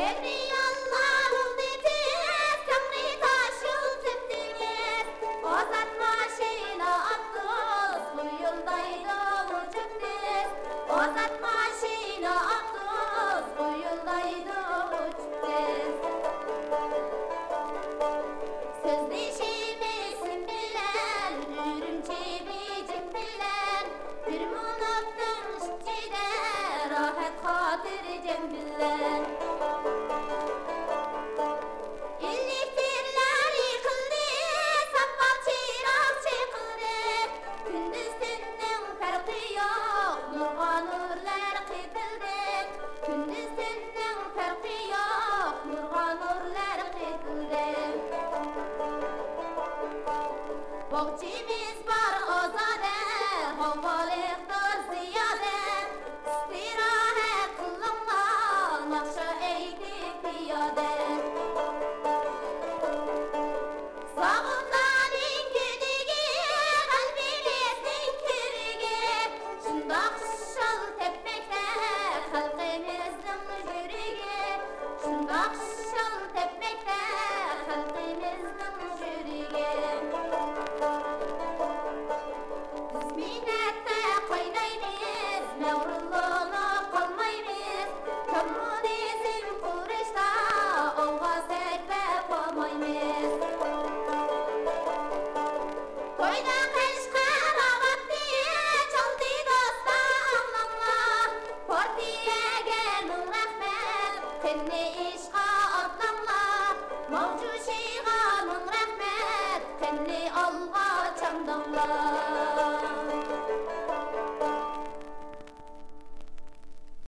Bahçemiz var azade, havalıktır ziyade. İstirahat kılınma, nakşa eğdik piyade. Sağımdanın güdüğü, kalbimizin kürüğü. Şundaq şal tepmekte, halkımızın jürüğü. Şundaq şal tepmekte, halkımızın jürüğü. Minnette qaynaymiz, mevrullunu qalmaymiz. Kommunizm kurishda olg'a sakrab olmaymiz. To'yda Qashqar avaqti chaldi do'stlar anlamlar. Partiyaga ming rahmat, qanday ishqa otlanlar. Mavjushiga ming rahmat, qanday olg'a chamdonlar.